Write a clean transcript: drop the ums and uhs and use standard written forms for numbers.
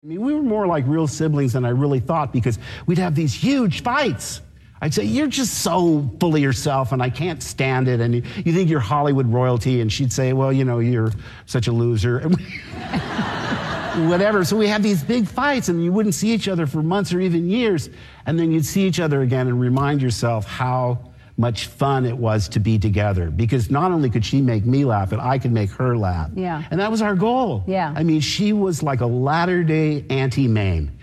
I mean, we were more like real siblings than I really thought because we'd have these huge fights. I'd say, you're just so full of yourself and I can't stand it. And you think you're Hollywood royalty. And she'd say, well, you know, you're such a loser. Whatever. So we had these big fights and you wouldn't see each other for months or even years. And then you'd see each other again and remind yourself how much fun it was to be together, because not only could she make me laugh, but I could make her laugh. Yeah. And that was our goal. Yeah. I mean, she was like a latter-day Auntie Mame.